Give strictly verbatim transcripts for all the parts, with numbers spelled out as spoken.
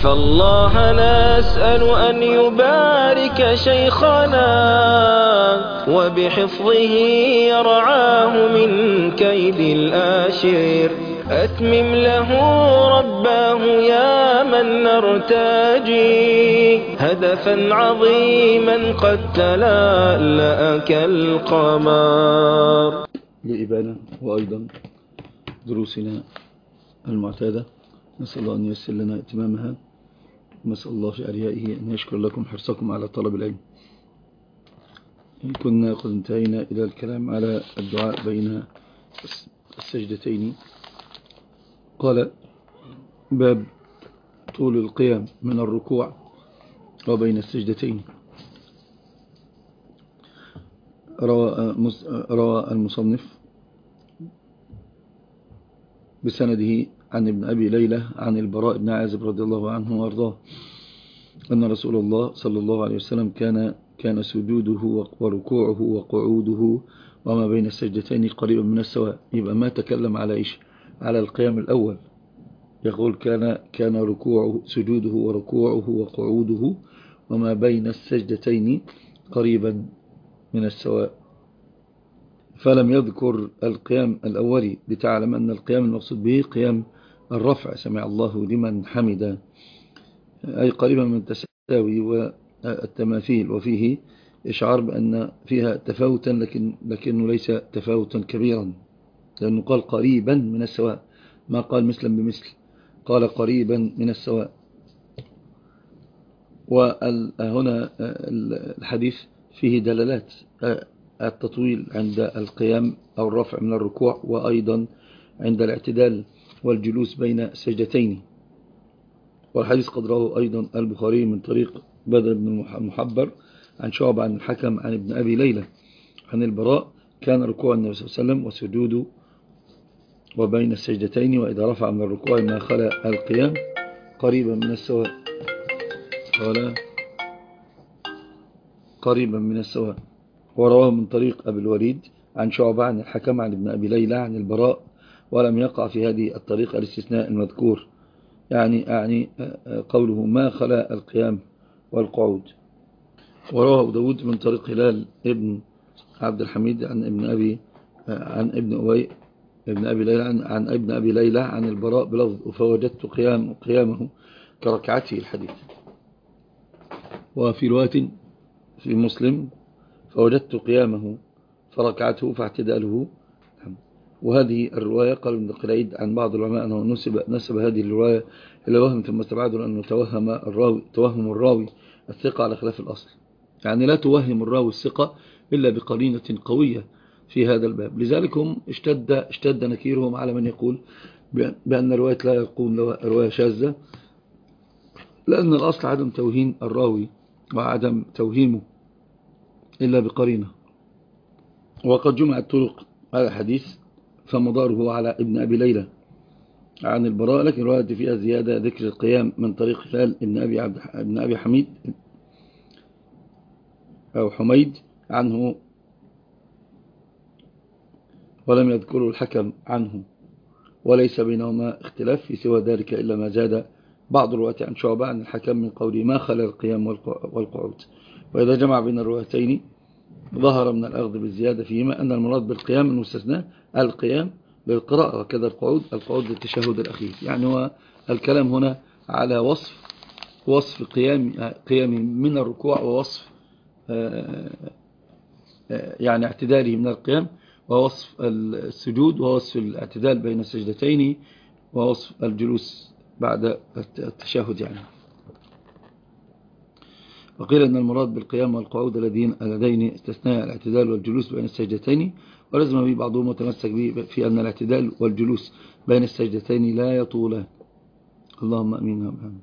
فالله نسأل أن يبارك شيخنا وبحفظه يرعاه من كيد الآشر. أتمم له رباه يا من نرتجي هدفا عظيما قد تلألأ كالقمر. لإبانة وأيضا دروسنا المعتادة، نسأل الله أن ييسر لنا اتمامها، نسأل الله في أريائه أن يشكر لكم حرصكم على طلب العلم. كنا قد انتهينا إلى الكلام على الدعاء بين السجدتين. قال: باب طول القيام من الركوع وبين السجدتين. روى المصنف بسنده عن ابن أبي ليلى عن البراء بن عازب رضي الله عنه وارضاه أن رسول الله صلى الله عليه وسلم كان كان سجوده وركوعه وقعوده وما بين السجدتين قريبا من السواء. يبقى ما تكلم على إيش؟ على القيام الأول. يقول كان كان ركوعه سجوده وركوعه وقعوده وما بين السجدتين قريبا من السواء، فلم يذكر القيام الأولي لتعلم أن القيام المقصود به قيام الرفع، سمع الله لمن حمد، أي قريبا من التساوي والتماثيل، وفيه إشعار بأن فيها تفاوتا لكن لكنه ليس تفاوتا كبيرا، لأنه قال قريبا من السواء، ما قال مثلا بمثل، قال قريبا من السواء. وهنا الحديث فيه دلالات: التطويل عند القيام أو الرفع من الركوع، وأيضا عند الاعتدال والجلوس بين السجدتين. والحديث قد رواه أيضا البخاري من طريق بدر بن المحبر عن شعبة عن الحكم عن ابن أبي ليلى عن البراء كان ركوع النبي صلى الله عليه وسلم وسجوده وبين السجدتين وإذا رفع من الركوع ما خلا القيام قريبا من السواء، قال قريبا من السواء. ورواه من طريق أبي الوليد عن شعبة عن الحكم عن ابن أبي ليلى عن البراء، ولم يقع في هذه الطريقة الاستثناء المذكور، يعني يعني قوله ما خلا القيام والقعود. ورواه داود من طريق هلال ابن عبد الحميد عن ابن أبي عن ابن أبي ابن أبي ليلى عن, عن ابن أبي ليلى عن البراء بلفظ فوجدت قيام قيامه كركعته الحديث. وفي رواية في مسلم فوجدت قيامه فركعته فاعتداله. وهذه الرواية قال ابن قليد عن بعض العلماء أنه نسب, نسب هذه الرواية إلى وهم ثم استبعدوا لأنه توهم الراوي, توهم الراوي الثقة على خلاف الأصل، يعني لا توهم الراوي الثقة إلا بقرينة قوية في هذا الباب. لذلك هم اشتد, اشتد نكيرهم على من يقول بأن الرواية لا يكون رواية شاذة، لأن الأصل عدم توهين الراوي وعدم توهيمه إلا بقرينة. وقد جمعت طرق هذا الحديث فمداره على ابن أبي ليلى عن البراء، لكن رواية فيها زيادة ذكر القيام من طريق خلال ابن أبي, عبد ابن أبي حميد أو حميد عنه، ولم يذكره الحكم عنه، وليس بينهما اختلاف في سوى ذلك إلا ما زاد بعض الرواة عن شعبة عن الحكم من قوله ما خلى القيام والقعود. وإذا جمع بين الروايتين ظهر من الأخذ بالزيادة فيهما أن المراد بالقيام المستثنى القيام للقراءة، وكذا القعود القعود للتشهد الأخير. يعني هو الكلام هنا على وصف وصف قيام قيام من الركوع، ووصف يعني اعتداله من القيام، ووصف السجود، ووصف الاعتدال بين السجدتين، ووصف الجلوس بعد التشهد يعني. وقيل أن المراد بالقيام والقعود اللذين استثناء الاعتدال والجلوس بين السجدتين، ولازم به بعضهم متمسك به في أن الاعتدال والجلوس بين السجدتين لا يطولان. اللهم أمين وأمين.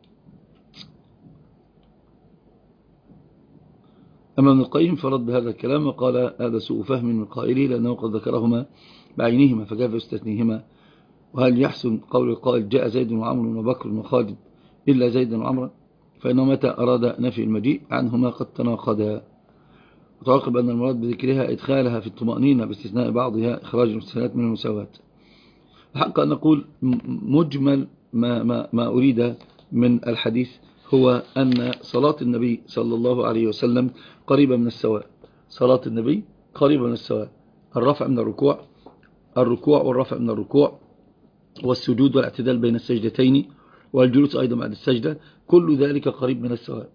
أما ابن القيم فرد بهذا الكلام وقال هذا سوء فهم من قائله، لأنه قد ذكرهما بعينهما فكيف يستثنيهما؟ وهل يحسن قول القائل جاء زيد وعمر وبكر وخالد إلا زيدا وعمرا؟ فإنه متى أراد نفي المجيء عنهما قد تناقضا. وتعقب أن المراد بذكرها إدخالها في الطمأنينة باستثناء بعضها إخراج المستثنات من المساواة. الحق أن نقول مجمل ما, ما, ما أريد من الحديث هو أن صلاة النبي صلى الله عليه وسلم قريبة من السواء. صلاة النبي قريبة من السواء، الرفع من الركوع الركوع والرفع من الركوع والسجود والاعتدال بين السجدتين والجلوس أيضا بعد السجدة، كل ذلك قريب من السواء.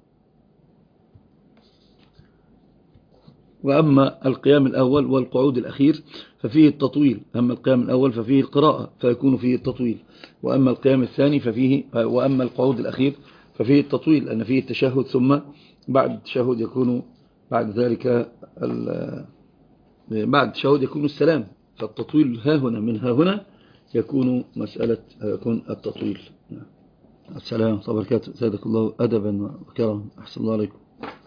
وأما القيام الأول والقعود الأخير ففيه التطويل. أما القيام الأول ففيه القراءة فيكون فيه التطويل، وأما القيام الثاني ففيه وأما القعود الأخير ففيه التطويل، لأن فيه التشهد ثم بعد التشهد يكون بعد ذلك بعد التشهد يكون السلام. فالتطويل ها هنا من ها هنا يكون مسألة يكون التطويل. السلام عليكم وبركاته. زادك الله أدبا وكرما. أحسن الله عليكم.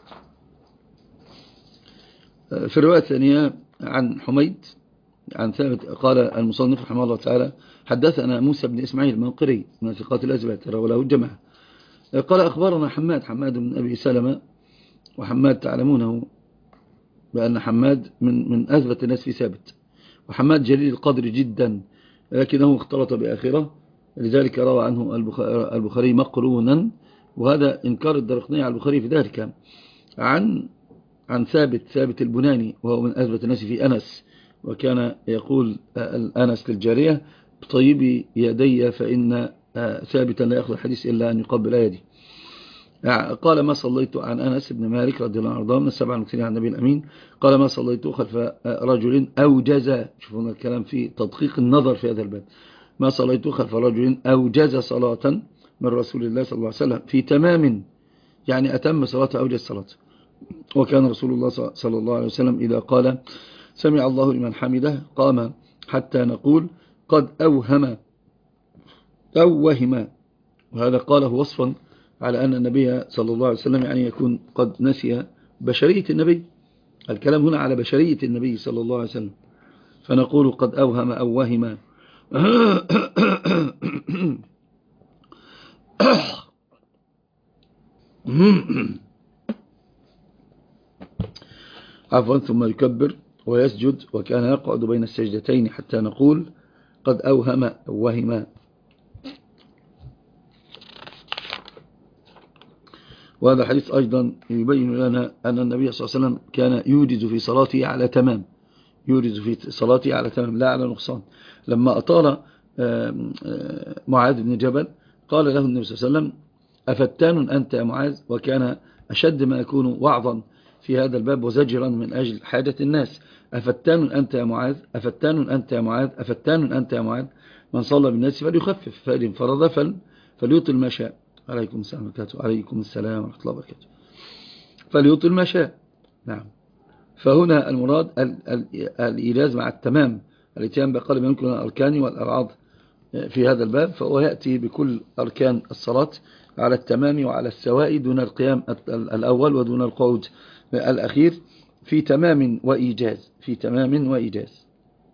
في الرواية الثانية عن حميد عن ثابت قال المصنف رحمه الله تعالى حدثنا موسى بن إسماعيل المنقري من ثقات الأزبات وله الجماعة قال أخبرنا حماد حماد بن أبي سلمة، وحماد تعلمونه بأن حماد من من أثبت الناس في ثابت، وحماد جليل القدر جدا لكنه اختلط بآخرة، لذلك روى عنه البخاري مقرونا، وهذا إنكار الدرقطني على البخاري في ذلك. عن عن ثابت ثابت البناني وهو من أثبت الناس في أنس، وكان يقول أنس للجارية بطيب يدي فإن ثابتا لا يأخذ الحديث إلا أن يقبل يدي. قال ما صليت عن أنس بن مالك رضي الله عنه من السبع المكثرين عن النبي الأمين قال ما صليت خلف رجل أوجز، شوفونا الكلام في تدقيق النظر في هذا الباب، ما صليت خلف رجل أوجز صلاة من رسول الله صلى الله عليه وسلم في تمام، يعني أتم صلاة أوجز صلاة. وكان رسول الله صلى الله عليه وسلم إذا قال سمع الله لمن حمده قام حتى نقول قد أوهم أو وهم، وهذا قاله وصفا على أن النبي صلى الله عليه وسلم يعني يكون قد نسي بشرية النبي. الكلام هنا على بشرية النبي صلى الله عليه وسلم، فنقول قد أوهم أو وهم. عفوا ثم يكبر ويسجد، وكان يقعد بين السجدتين حتى نقول قد أوهم أو وهم. وهذا حديث أيضا يبين لنا أن النبي صلى الله عليه وسلم كان يوجز في صلاته على تمام، يوجز في صلاته على تمام لا على نقصان. لما أطال معاذ بن جبل قال له النبي صلى الله عليه وسلم أفتان أنت يا معاذ، وكان أشد ما يكون وعظا في هذا الباب وزجرا من أجل حاجة الناس. أفتان أنت يا معاذ أفتان أنت يا معاذ أفتان أنت يا معاذ، من صلى بالناس فليخفف فإن فرض فليطل ما شاء. عليكم السلام وبركاته. عليكم السلام ورحمة الله وبركاته. فليطل ما شاء. نعم. فهنا المراد الإيجاز مع التمام، الاتيان بقدر ما يمكن الأركان والأرعاض في هذا الباب، فهو يأتي بكل أركان الصلاة على التمام وعلى السواء دون القيام الأول ودون القعود الأخير، في تمام وإيجاز في تمام وإيجاز.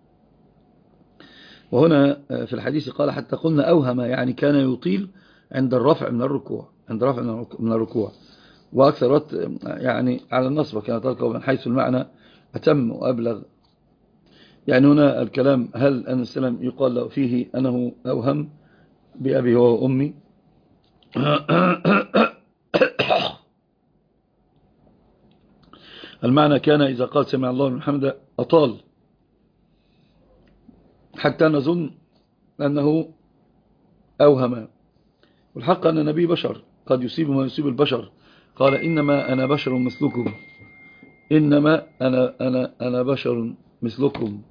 وهنا في الحديث قال حتى قلنا أوهم، يعني كان يطيل عند الرفع من الركوع عند رفع من الركوع وأكثر وقت يعني على النصب، كان تركه من حيث المعنى أتم وأبلغ. يعني هنا الكلام هل أن السلام يقال له فيه أنه أوهم بأبي هو وأمي؟ المعنى كان إذا قال سمع الله لمن حمده أطال حتى نظن أنه أوهم. والحق أن النبي بشر قد يصيب ما يصيب البشر، قال إنما أنا بشر مثلكم إنما أنا, أنا, أنا بشر مثلكم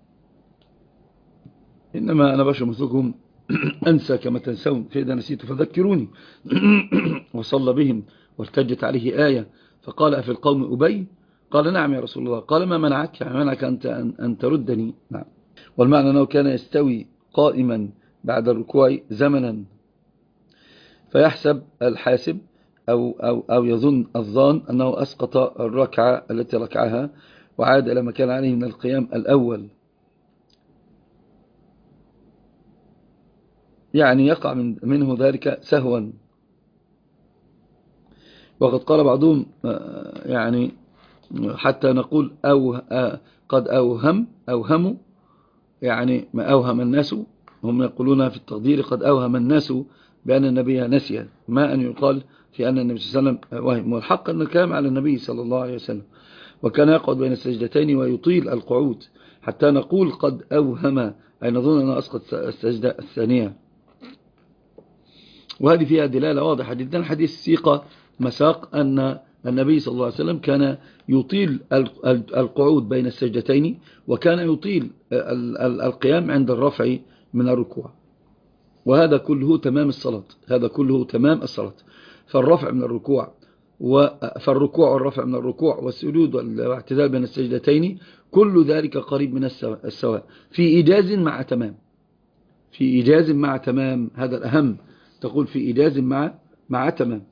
إنما أنا بشر مثلكم أنسى كما تنسون، فإذا نسيت فذكروني. وصلى بهم وارتجت عليه آية فقال أفي القوم أبي؟ قال نعم يا رسول الله. قال ما منعك يعني منعك أنت أن تردني؟ نعم. والمعنى أنه كان يستوي قائما بعد الركوع زمنا، فيحسب الحاسب أو, أو, أو يظن الظان أنه أسقط الركعة التي ركعها وعاد إلى ما كان عليه من القيام الأول، يعني يقع من منه ذلك سهوا. وقد قال بعضهم يعني حتى نقول أو قد أوهم أوهموا، يعني ما أوهم الناس، هم يقولون في التقدير قد أوهم الناس بأن النبي نسي، ما أن يقال في أن النبي صلى الله عليه وسلم وهم. والحق أن الكلام على النبي صلى الله عليه وسلم، وكان يقعد بين السجدتين ويطيل القعود حتى نقول قد أوهم، أي نظن أنه أسقط السجدة الثانية. وهذه فيها دلالة واضحة جدا. حديث سيقة مساق أن النبي صلى الله عليه وسلم كان يطيل القعود بين السجدتين، وكان يطيل القيام عند الرفع من الركوع. وهذا كله تمام الصلاة، هذا كله تمام الصلاة. فالرفع من الركوع فالركوع والرفع من الركوع والسجود والاعتدال بين السجدتين كل ذلك قريب من السواء، في إيجاز مع تمام، في إيجاز مع تمام. هذا الأهم، تقول في إيجاز مع مع تمام.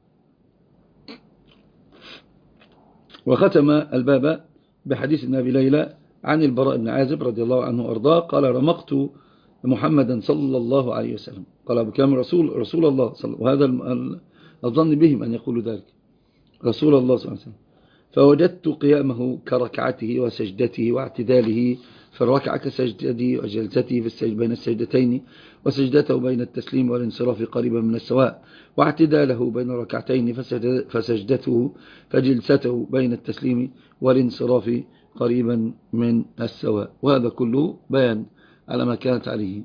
وختم الباب بحديث ابن أبي ليلى عن البراء بن عازب رضي الله عنه وأرضاه قال: رمقت محمدا صلى الله عليه وسلم، قال أبو كامل رسول, رسول الله صلى الله، وهذا الظن بهم أن يقولوا ذلك، رسول الله صلى الله عليه وسلم، فوجدت قيامه كركعته وسجدته واعتداله في الركعة كسجدته وجلسته في السجد بين السجدتين، وسجدته بين التسليم والانصراف قريبا من السواء، واعتداله بين الركعتين فسجدته فجلسته بين التسليم والانصراف قريبا من السواء. وهذا كله بيان على ما كانت عليه.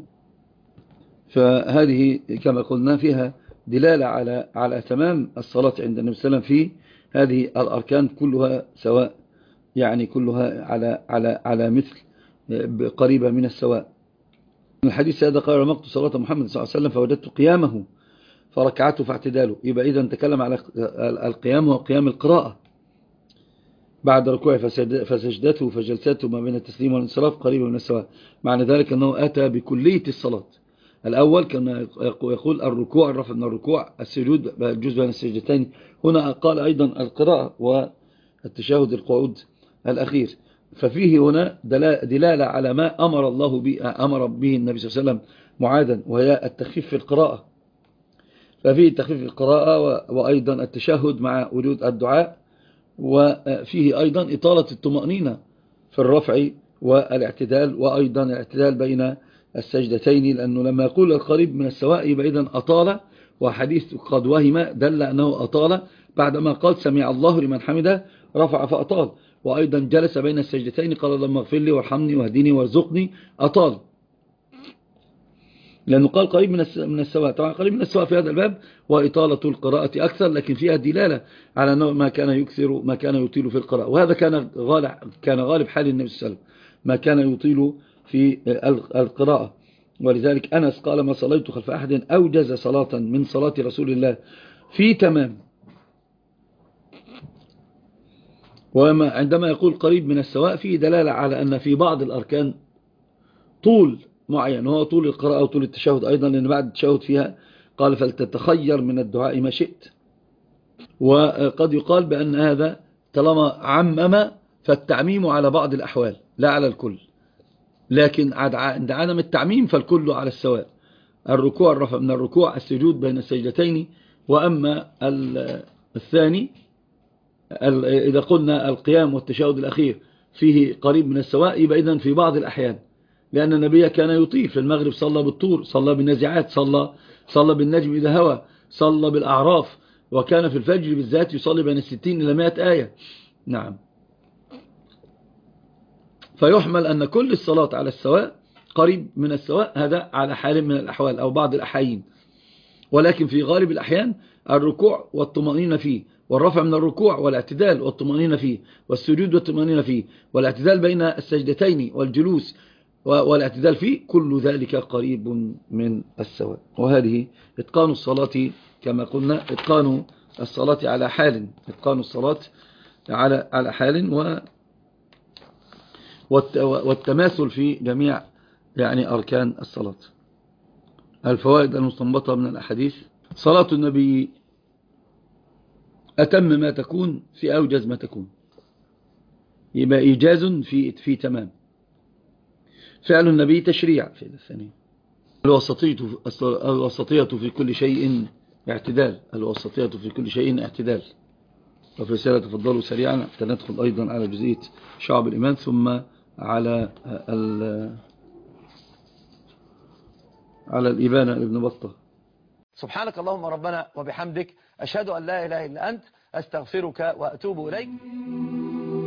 فهذه كما قلنا فيها دلالة على على تمام الصلاة عند النبي صلى الله عليه وسلم في هذه الأركان كلها سواء، يعني كلها على على على مثل قريبة من السواء. الحديث هذا قال: رمقت صلاة محمد صلى الله عليه وسلم فوجدت قيامه فركعته فاعتداله. يبقى إذا نتكلم على القيام وقيام القراءة بعد ركوعه فسجدته فجلسته ما بين التسليم والانصراف قريبا من السواء. معنى ذلك أنه أتى بكلية الصلاة. الأول كان يقول الركوع، الرفع من الركوع، السجود الجزء بين السجدتين. هنا قال أيضا القراءة والتشهد القعود الأخير. ففيه هنا دلالة على ما أمر الله به أمر به النبي صلى الله عليه وسلم معاذا، وهي التخفيف في القراءة. ففيه التخفيف في القراءة وأيضا التشهد مع وجود الدعاء، وفيه أيضا إطالة الطمأنينة في الرفع والاعتدال، وأيضا الاعتدال بين السجدتين، لأنه لما يقول القريب من السواء يبقى إذن أطال. وحديث قد وهم دل أنه أطال بعدما قال سمع الله لمن حمده رفع فأطال. وأيضا جلس بين السجدتين قال اللهم اغفر لي وارحمني واهدني وارزقني، أطال، لأنه قال قريب من السواء. طبعا قريب من السواء في هذا الباب وإطالة القراءة أكثر، لكن فيها دلالة على أنه ما كان يكثر ما كان يطيل في القراءة. وهذا كان غالب كان غالب حال النبي صلى الله عليه وسلم، ما كان يطيل في القراءة. ولذلك أنس قال: ما صليت خلف أحد أوجز صلاة من صلاة رسول الله في تمام. وما عندما يقول قريب من السواء فيه دلالة على أن في بعض الأركان طول معين، وهو طول القراءة وطول التشهد أيضا، لأن بعد التشهد فيها قال فلتتخير من الدعاء ما شئت. وقد يقال بأن هذا طالما عمم فالتعميم على بعض الأحوال لا على الكل، لكن عند عدم التعميم فالكل على السواء. الركوع، الرفع من الركوع، السجود بين السجدتين. وأما الثاني إذا قلنا القيام والتشهد الأخير فيه قريب من السواء، يبقى إذن في بعض الأحيان، لأن النبي كان يطيل. في المغرب صلى بالطور، صلى بالنازعات، صلى صلى بالنجم إذا هوى، صلى بالأعراف، وكان في الفجر بالذات يصلي بين الستين إلى مائة آية. نعم. فيحمل أن كل الصلاة على السواء قريب من السواء، هذا على حال من الأحوال أو بعض الأحايين. ولكن في غالب الأحيان الركوع والطمأنينة فيه، والرفع من الركوع والاعتدال والطمأنينة فيه، والسجود والطمأنينة فيه، والاعتدال بين السجدتين والجلوس والاعتدال فيه، كل ذلك قريب من السواء. وهذه إتقان الصلاة كما قلنا، إتقان الصلاة على حال، إتقان الصلاة على على حال و والتماثل في جميع يعني أركان الصلاة. الفوائد المستنبطة من الأحاديث: صلاة النبي أتم ما تكون في أوجز ما تكون، يبقى إيجاز في في تمام. فعل النبي تشريع في الثانية. الوسطية الوسطية في كل شيء اعتدال، الوسطية في كل شيء اعتدال. وفي رسالة تفضلوا سريعا حتى ندخل أيضا على جزئية شعب الإيمان، ثم على على الإبانة ابن بطة. سبحانك اللهم ربنا وبحمدك، أشهد أن لا إله إلا أنت، أستغفرك وأتوب إليك.